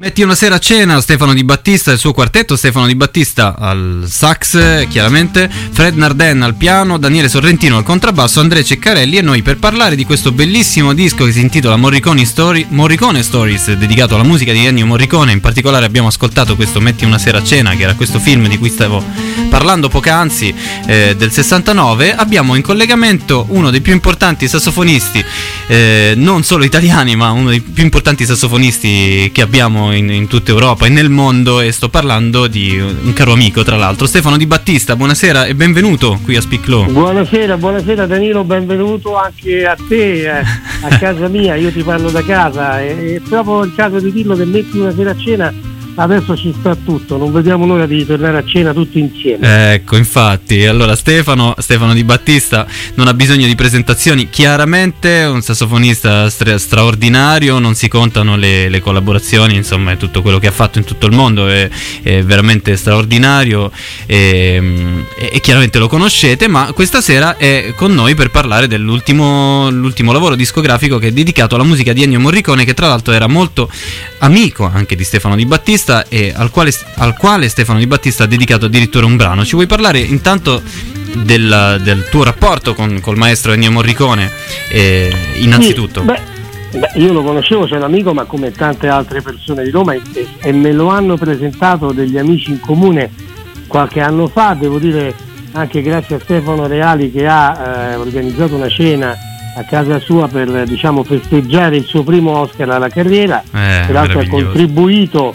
Metti una sera a cena, Stefano Di Battista e il suo quartetto, Stefano Di Battista al sax, chiaramente, Fred Nardin al piano, Daniele Sorrentino al contrabbasso, Andrea Ceccarelli e noi per parlare di questo bellissimo disco che si intitola Morricone Stories, dedicato alla musica di Ennio Morricone. In particolare abbiamo ascoltato questo Metti una sera a cena, che era questo film di cui stavo parlando poc'anzi, del 69. Abbiamo in collegamento uno dei più importanti sassofonisti, non solo italiani, ma uno dei più importanti sassofonisti che abbiamo in tutta Europa e nel mondo, e sto parlando di un caro amico, tra l'altro, Stefano Di Battista. Buonasera e benvenuto qui a Speak Low. Buonasera Danilo, benvenuto anche a te, a casa mia. Io ti parlo da casa, è proprio il caso di dirlo che Metti una sera a cena adesso ci sta tutto, non vediamo l'ora di tornare a cena tutti insieme. Ecco, infatti. Allora Stefano Di Battista non ha bisogno di presentazioni, chiaramente un sassofonista straordinario, non si contano le collaborazioni, insomma è tutto quello che ha fatto in tutto il mondo, è veramente straordinario, e chiaramente lo conoscete, ma questa sera è con noi per parlare dell'ultimo lavoro discografico che è dedicato alla musica di Ennio Morricone, che tra l'altro era molto amico anche di Stefano Di Battista e al quale Stefano Di Battista ha dedicato addirittura un brano. Ci vuoi parlare intanto del tuo rapporto col maestro Ennio Morricone, innanzitutto? Sì, io lo conoscevo, c'è un amico, ma come tante altre persone di Roma, e me lo hanno presentato degli amici in comune qualche anno fa, devo dire anche grazie a Stefano Reali, che ha organizzato una cena a casa sua per, diciamo, festeggiare il suo primo Oscar alla carriera. Tra l'altro ha contribuito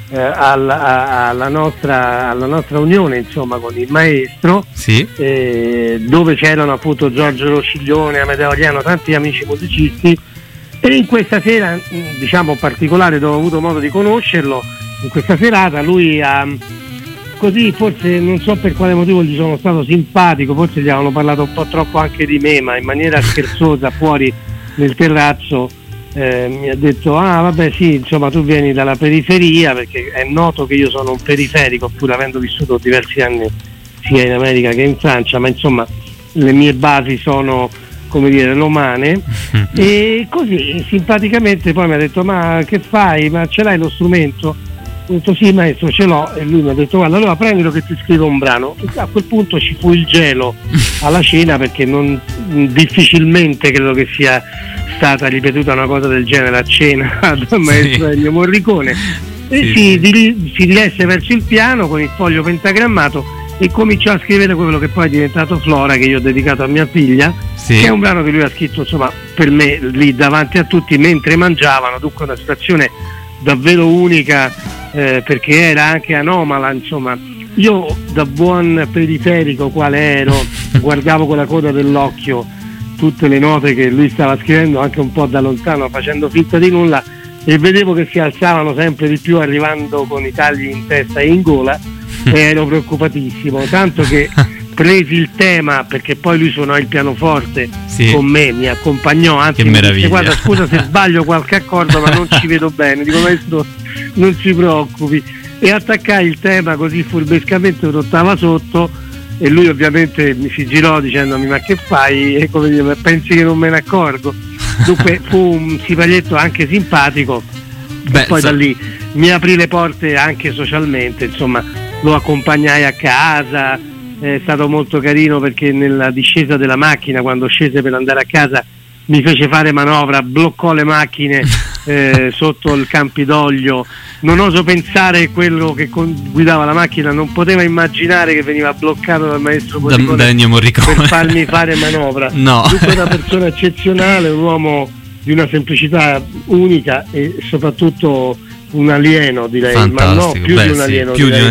alla nostra unione, insomma, con il maestro, sì. Dove c'erano appunto Giorgio Rossiglione, Amedeo Ariano, tanti amici musicisti, e in questa sera, diciamo, particolare, dove ho avuto modo di conoscerlo, in questa serata lui ha, così, forse non so per quale motivo gli sono stato simpatico, forse gli avevano parlato un po' troppo anche di me, ma in maniera scherzosa fuori nel terrazzo. Mi ha detto: vabbè, sì, insomma, tu vieni dalla periferia, perché è noto che io sono un periferico, pur avendo vissuto diversi anni sia in America che in Francia, ma insomma le mie basi sono, come dire, romane. E così simpaticamente poi mi ha detto: ma che fai? Ma ce l'hai lo strumento? Ho detto: sì maestro, ce l'ho. E lui mi ha detto: guarda, allora prendilo che ti scrivo un brano. E a quel punto ci fu il gelo alla cena, perché difficilmente credo che sia stata ripetuta una cosa del genere a cena dal maestro Ennio Morricone. E si diresse verso il piano con il foglio pentagrammato e cominciò a scrivere quello che poi è diventato Flora, che io ho dedicato a mia figlia, che è un brano che lui ha scritto, insomma, per me lì davanti a tutti mentre mangiavano. Dunque una situazione davvero unica, perché era anche anomala, insomma. Io, da buon periferico quale ero, guardavo con la coda dell'occhio tutte le note che lui stava scrivendo, anche un po' da lontano, facendo finta di nulla, e vedevo che si alzavano sempre di più, arrivando con i tagli in testa e in gola, e ero preoccupatissimo, tanto che presi il tema, perché poi lui suonò il pianoforte con me, mi accompagnò, anzi mi disse: guarda, scusa se sbaglio qualche accordo, ma non ci vedo bene. Dico: maestro, non si preoccupi. E attaccai il tema così furbescamente un'ottava sotto, e lui ovviamente mi si girò dicendomi: ma che fai? E come dire, pensi che non me ne accorgo? Dunque fu un sipaglietto anche simpatico. Poi da lì mi aprì le porte anche socialmente, insomma, lo accompagnai a casa. È stato molto carino, perché nella discesa della macchina, quando scese per andare a casa, mi fece fare manovra, bloccò le macchine sotto il Campidoglio. Non oso pensare quello che guidava la macchina non poteva immaginare che veniva bloccato dal maestro Morricone per farmi fare manovra. No. Tutta una persona eccezionale, un uomo di una semplicità unica e soprattutto un alieno, direi. Fantastico. Ma no, più di un alieno,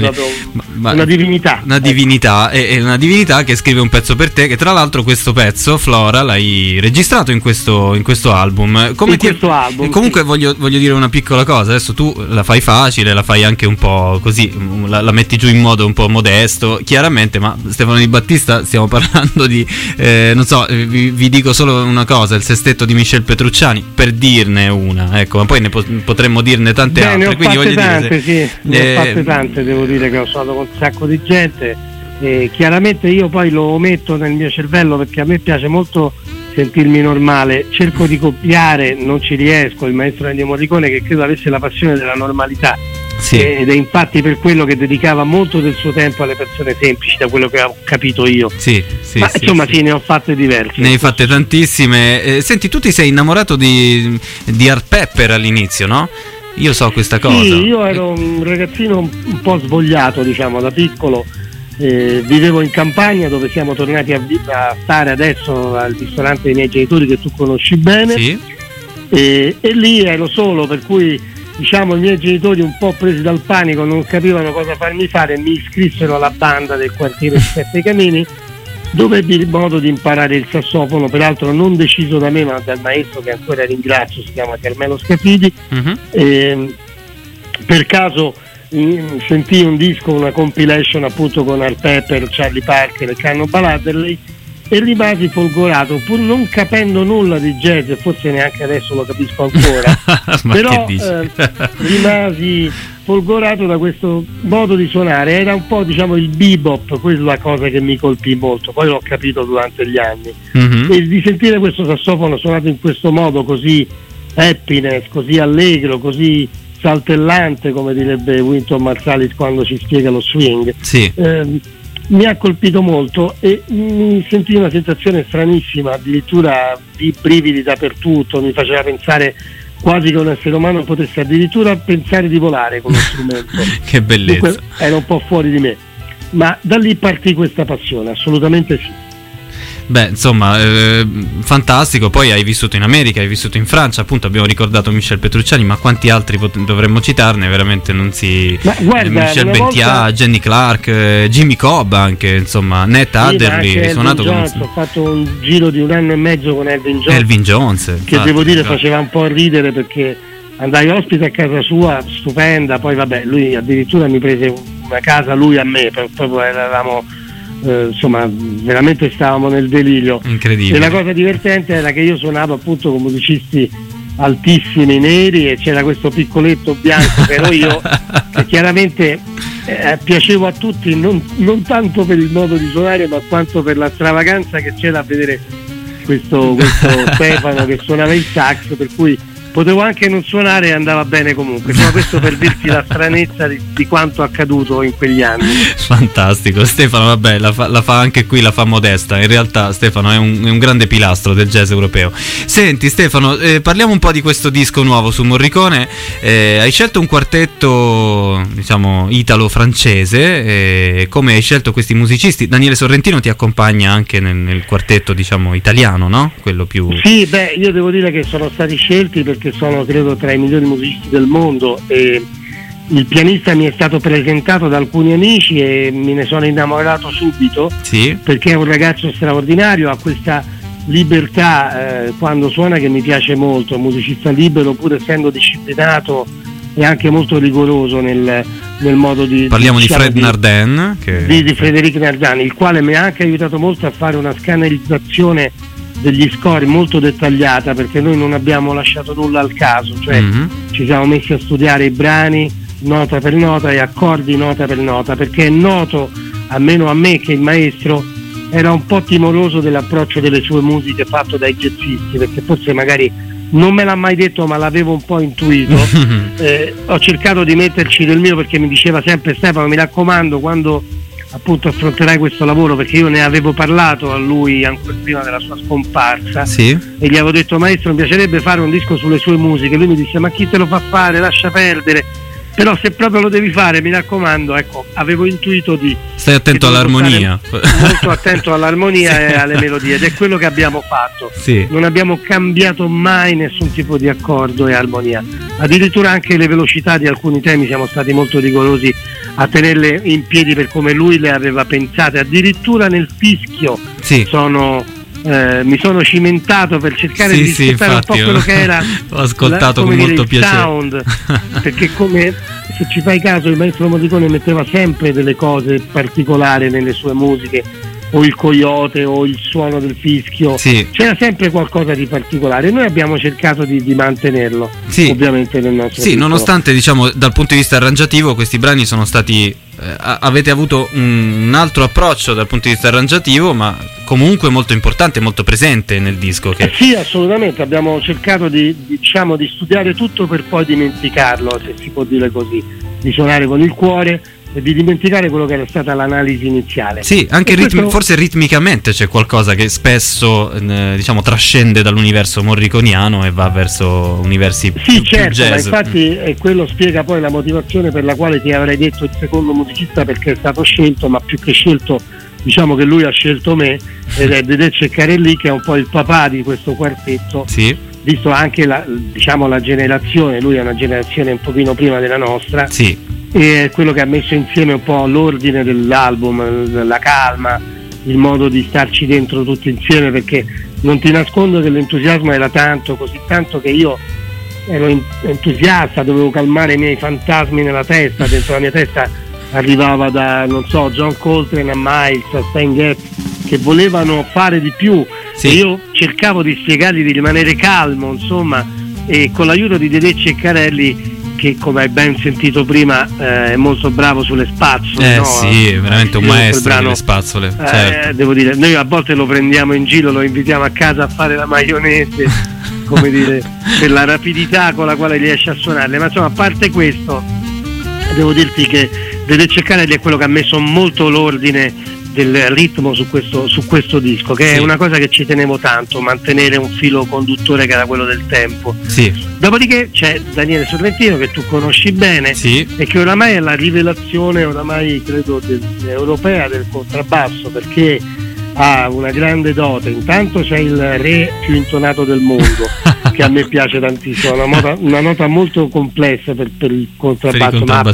una divinità. Una divinità, e una divinità che scrive un pezzo per te, che tra l'altro questo pezzo, Flora, l'hai registrato in questo album. Comunque voglio dire una piccola cosa. Adesso tu la fai facile, la fai anche un po' così, la metti giù in modo un po' modesto, chiaramente, ma Stefano Di Battista, stiamo parlando di non so, vi dico solo una cosa: il sestetto di Michel Petrucciani, per dirne una, ecco, ma poi ne potremmo dirne tante altre. Ne ho fatte tante, devo dire che ho suonato con un sacco di gente, e chiaramente io poi lo metto nel mio cervello, perché a me piace molto sentirmi normale, cerco di copiare, non ci riesco, il maestro Ennio Morricone, che credo avesse la passione della normalità. Sì. Ed è infatti per quello che dedicava molto del suo tempo alle persone semplici, da quello che ho capito io. Ma insomma ne ho fatte diverse. Ne hai fatte tantissime. Senti, tu ti sei innamorato di Art Pepper all'inizio, no? Io so questa cosa. Sì, io ero un ragazzino un po' svogliato, diciamo, da piccolo. Vivevo in campagna, dove siamo tornati a stare adesso, al ristorante dei miei genitori, che tu conosci bene. Sì. E lì ero solo, per cui diciamo i miei genitori, un po' presi dal panico, non capivano cosa farmi fare, mi iscrissero alla banda del quartiere Sette Camini, dove ebbi il modo di imparare il sassofono, peraltro non deciso da me ma dal maestro, che ancora ringrazio, si chiama Carmelo Scafidi. Per caso sentii un disco, una compilation appunto con Art Pepper, Charlie Parker e Cannonball Adderley, e rimasi folgorato, pur non capendo nulla di jazz, e forse neanche adesso lo capisco ancora. Però rimasi folgorato da questo modo di suonare. Era un po', diciamo, il bebop, quella la cosa che mi colpì molto, poi l'ho capito durante gli anni. E di sentire questo sassofono suonato in questo modo, così happiness, così allegro, così saltellante, come direbbe Wynton Marsalis quando ci spiega lo swing. Sì. Mi ha colpito molto e mi sentii una sensazione stranissima, addirittura di brividi dappertutto, mi faceva pensare quasi che un essere umano potesse addirittura pensare di volare con lo strumento. Che bellezza. Dunque, era un po' fuori di me, ma da lì partì questa passione, assolutamente sì. Beh, insomma, fantastico. Poi hai vissuto in America, hai vissuto in Francia, appunto abbiamo ricordato Michel Petrucciani, ma quanti altri dovremmo citarne? Veramente non si... Ma guarda, Michel Bentia, Jenny Clark, Jimmy Cobb anche, insomma, Ned Adderley, hai suonato Jones, ho fatto un giro di 1 anno e mezzo con Elvin Jones, che infatti, devo dire faceva un po' ridere, perché andai ospite a casa sua, stupenda, poi vabbè, lui addirittura mi prese una casa, lui a me, proprio eravamo... insomma, veramente stavamo nel delirio. Incredibile. E la cosa divertente era che io suonavo appunto con musicisti altissimi neri, e c'era questo piccoletto bianco che ero io, che chiaramente piacevo a tutti, non tanto per il modo di suonare, ma quanto per la stravaganza che c'era a vedere questo Stefano che suonava il sax, per cui potevo anche non suonare e andava bene comunque. Insomma, questo per dirti la stranezza di quanto accaduto in quegli anni. Fantastico. Stefano, vabbè, la fa anche qui, la fa modesta. In realtà Stefano è un grande pilastro del jazz europeo. Senti Stefano, parliamo un po' di questo disco nuovo su Morricone. Hai scelto un quartetto, diciamo, italo-francese. Come hai scelto questi musicisti? Daniele Sorrentino ti accompagna anche nel quartetto, diciamo, italiano, no? Quello più... Sì, beh, io devo dire che sono stati scelti perché sono, credo, tra i migliori musicisti del mondo, e il pianista mi è stato presentato da alcuni amici e me ne sono innamorato subito. Sì. Perché è un ragazzo straordinario, ha questa libertà quando suona che mi piace molto, è un musicista libero, pur essendo disciplinato e anche molto rigoroso nel modo di... Parliamo di Fred Nardin, di Frédéric Nardin, il quale mi ha anche aiutato molto a fare una scannerizzazione degli score molto dettagliata, perché noi non abbiamo lasciato nulla al caso, cioè ci siamo messi a studiare i brani nota per nota e accordi nota per nota, perché è noto, almeno a me, che il maestro era un po' timoroso dell'approccio delle sue musiche fatto dai jazzisti, perché forse magari non me l'ha mai detto, ma l'avevo un po' intuito. Ho cercato di metterci del mio, perché mi diceva sempre: Stefano, mi raccomando, quando appunto affronterai questo lavoro, perché io ne avevo parlato a lui ancora prima della sua scomparsa, sì, e gli avevo detto: maestro, mi piacerebbe fare un disco sulle sue musiche. Lui mi disse: ma chi te lo fa fare, lascia perdere, però se proprio lo devi fare, mi raccomando. Ecco, avevo intuito di... Stai attento all'armonia. Molto attento all'armonia sì, e alle melodie, ed è quello che abbiamo fatto. Sì. Non abbiamo cambiato mai nessun tipo di accordo e armonia, addirittura anche le velocità di alcuni temi siamo stati molto rigorosi a tenerle in piedi per come lui le aveva pensate, addirittura nel fischio. Sì. Mi sono cimentato per cercare di rispettare un po' quello che era ho ascoltato con molto piacere sound, perché, come se ci fai caso, il maestro Morricone metteva sempre delle cose particolari nelle sue musiche, o il coyote o il suono del fischio, c'era sempre qualcosa di particolare. Noi abbiamo cercato di mantenerlo, ovviamente nel nostro piccolo. Nonostante, diciamo, dal punto di vista arrangiativo questi brani sono stati avete avuto un altro approccio dal punto di vista arrangiativo, ma comunque molto importante, molto presente nel disco. Sì, assolutamente, abbiamo cercato di studiare tutto per poi dimenticarlo, se si può dire così, di suonare con il cuore e di dimenticare quello che era stata l'analisi iniziale. Sì, anche forse ritmicamente c'è qualcosa che spesso trascende dall'universo morriconiano e va verso universi più jazz. Ma infatti quello spiega poi la motivazione per la quale ti avrei detto il secondo musicista, perché è stato scelto, ma più che scelto, diciamo che lui ha scelto me, ed è Dedè Ceccarelli, che è un po' il papà di questo quartetto. Visto anche la generazione, lui è una generazione un pochino prima della nostra, e è quello che ha messo insieme un po' l'ordine dell'album, la calma, il modo di starci dentro tutti insieme, perché non ti nascondo che l'entusiasmo era tanto, così tanto che io ero entusiasta, dovevo calmare i miei fantasmi nella testa. Dentro la mia testa arrivava da, non so, John Coltrane a Miles, a Stan Getz, che volevano fare di più, e io cercavo di spiegargli di rimanere calmo, insomma, e con l'aiuto di Dedè Ceccarelli, che come hai ben sentito prima è molto bravo sulle spazzole, no? Sì, è veramente un maestro delle spazzole, certo. Devo dire, noi a volte lo prendiamo in giro, lo invitiamo a casa a fare la maionese come dire, per la rapidità con la quale riesce a suonarle, ma insomma, a parte questo, devo dirti che Dedè Ceccarelli è quello che ha messo molto l'ordine del ritmo su questo disco, che è una cosa che ci tenevo tanto, mantenere un filo conduttore che era quello del tempo. Dopodiché c'è Daniele Sorrentino, che tu conosci bene, e che oramai è la rivelazione, oramai credo europea del contrabbasso, perché ha una grande dote. Intanto c'è il re più intonato del mondo che a me piace tantissimo, una nota molto complessa per il contrabbasso, ma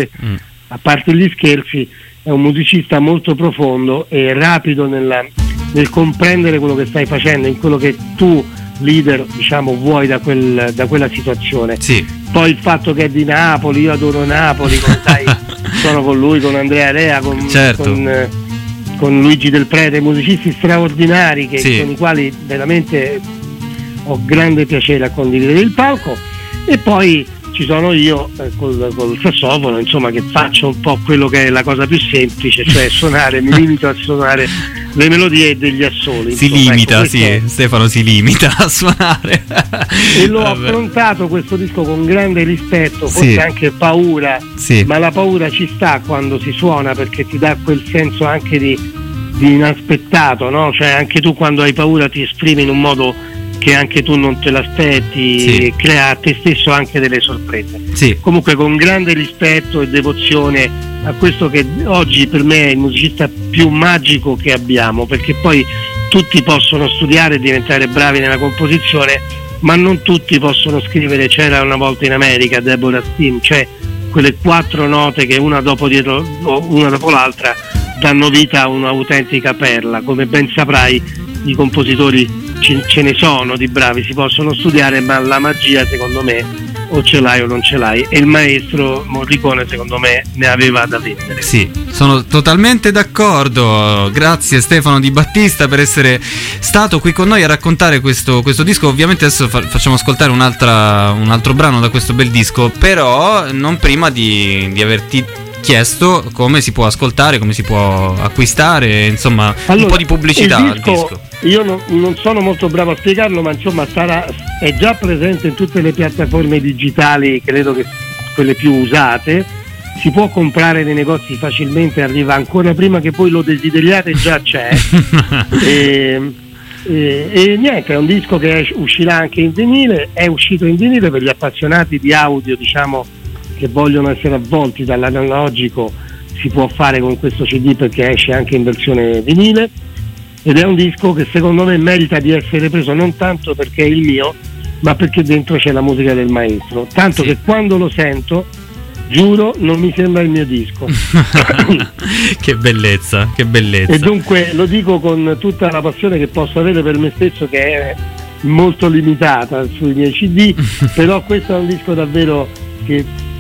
a parte gli scherzi è un musicista molto profondo e rapido nel comprendere quello che stai facendo, in quello che tu, leader, diciamo, vuoi da quella situazione. Poi il fatto che è di Napoli, io adoro Napoli, sono con lui, con Andrea Rea, con Luigi Del Prete, musicisti straordinari con i quali veramente ho grande piacere a condividere il palco. E poi ci sono io col sassofono, insomma, che faccio un po' quello che è la cosa più semplice, cioè suonare, mi limito a suonare le melodie e degli assoli. Stefano si limita a suonare. E l'ho affrontato questo disco con grande rispetto, forse anche paura, ma la paura ci sta quando si suona, perché ti dà quel senso anche di inaspettato, no? Cioè anche tu quando hai paura ti esprimi in un modo che anche tu non te l'aspetti, e crea a te stesso anche delle sorprese. Comunque con grande rispetto e devozione a questo che oggi per me è il musicista più magico che abbiamo, perché poi tutti possono studiare e diventare bravi nella composizione, ma non tutti possono scrivere C'era una volta in America, Deborah Steam, cioè quelle 4 note che una dopo l'altra danno vita a un'autentica perla. Come ben saprai, i compositori ce ne sono di bravi, si possono studiare, ma la magia, secondo me, o ce l'hai o non ce l'hai, e il maestro Morricone, secondo me, ne aveva da vendere. Sono totalmente d'accordo. Grazie Stefano Di Battista per essere stato qui con noi a raccontare questo disco. Ovviamente adesso facciamo ascoltare un altro brano da questo bel disco, però non prima di averti chiesto come si può ascoltare, come si può acquistare, insomma, un po' di pubblicità al disco. Io non sono molto bravo a spiegarlo, ma insomma è già presente in tutte le piattaforme digitali, credo che quelle più usate. Si può comprare nei negozi facilmente, arriva ancora prima che voi lo desideriate, già c'è. E niente, è un disco che uscirà anche in vinile, è uscito in vinile per gli appassionati di audio, diciamo, che vogliono essere avvolti dall'analogico. Si può fare con questo CD perché esce anche in versione vinile, ed è un disco che secondo me merita di essere preso, non tanto perché è il mio, ma perché dentro c'è la musica del maestro, tanto che quando lo sento, giuro, non mi sembra il mio disco. Che bellezza. E dunque lo dico con tutta la passione che posso avere per me stesso, che è molto limitata sui miei CD, però questo è un disco davvero che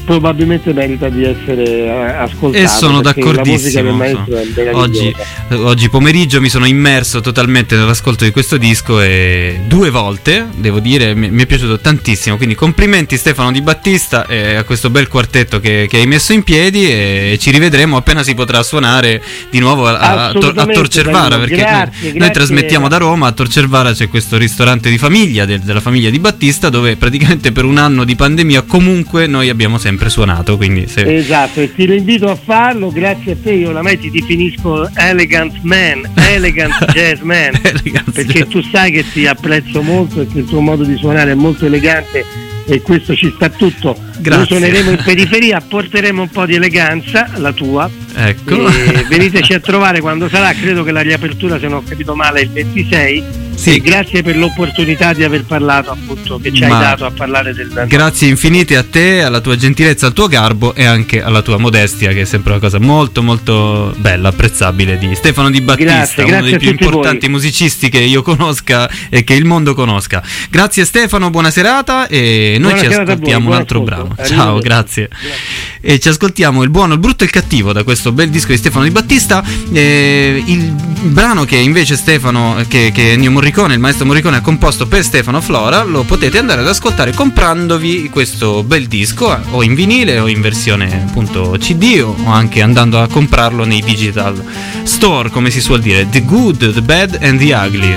probabilmente merita di essere ascoltato, e sono d'accordissimo. La musica del maestro è oggi pomeriggio mi sono immerso totalmente nell'ascolto di questo disco, e 2 volte, devo dire, mi è piaciuto tantissimo, quindi complimenti Stefano Di Battista a questo bel quartetto che hai messo in piedi, e ci rivedremo appena si potrà suonare di nuovo a Tor Cervara, perché noi trasmettiamo da Roma. A Tor Cervara c'è questo ristorante di famiglia della famiglia Di Battista, dove praticamente per un anno di pandemia comunque noi abbiamo sempre suonato, quindi esatto, e ti invito a farlo. Grazie a te, io oramai ti definisco elegant jazz man perché tu sai che ti apprezzo molto e che il tuo modo di suonare è molto elegante, e questo ci sta tutto. Grazie. Noi suoneremo in periferia, porteremo un po' di eleganza, la tua, ecco, e veniteci a trovare quando sarà. Credo che la riapertura, se non ho capito male, è il 26. Sì. Grazie per l'opportunità di aver parlato, appunto, che ci hai dato a parlare del... Grazie infinite a te, alla tua gentilezza, al tuo garbo e anche alla tua modestia, che è sempre una cosa molto molto bella, apprezzabile di Stefano Di Battista, uno dei più importanti musicisti che io conosca e che il mondo conosca. Grazie Stefano, buona serata, e noi ci ascoltiamo un altro brano. Ciao, grazie. E ci ascoltiamo il buono, il brutto e il cattivo da questo bel disco di Stefano Di Battista. Il brano che invece Stefano, che Ennio Morricone, il maestro Morricone, ha composto per Stefano Flora, lo potete andare ad ascoltare comprandovi questo bel disco, o in vinile o in versione appunto CD, o anche andando a comprarlo nei digital store, come si suol dire. The Good, The Bad and The Ugly.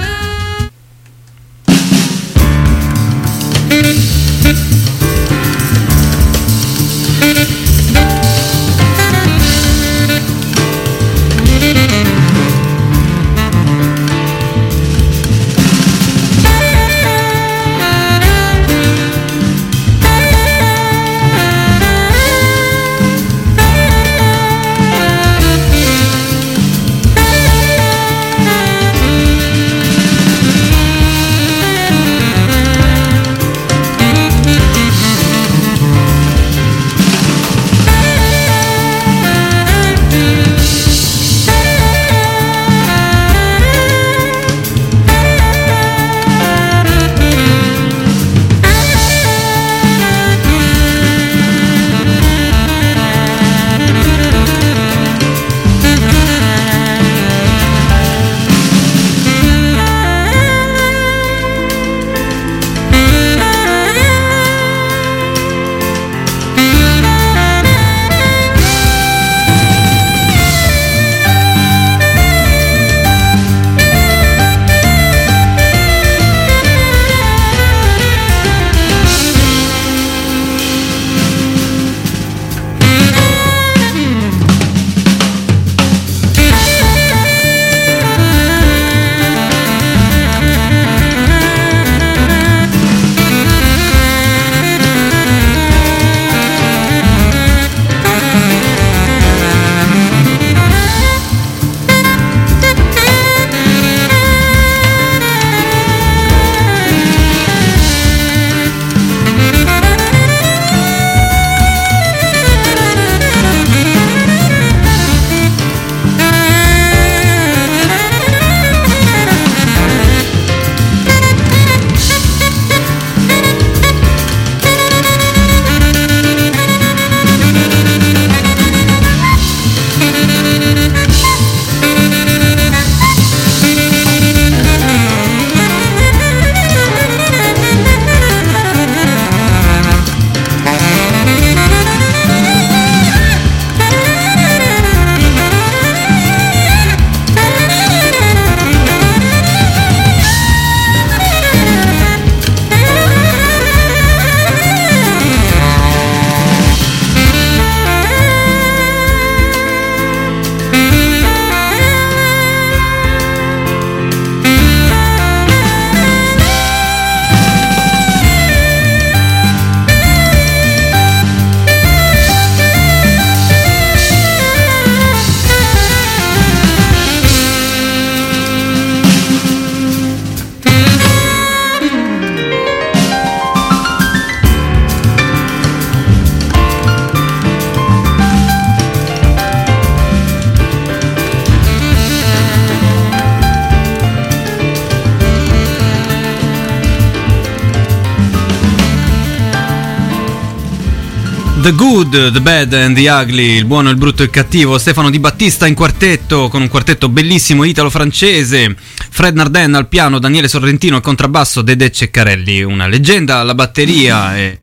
The Good, The Bad and The Ugly, il buono, il brutto e il cattivo. Stefano Di Battista in quartetto, con un quartetto bellissimo italo-francese. Fred Nardin al piano, Daniele Sorrentino al contrabbasso, Dedè Ceccarelli, una leggenda alla batteria e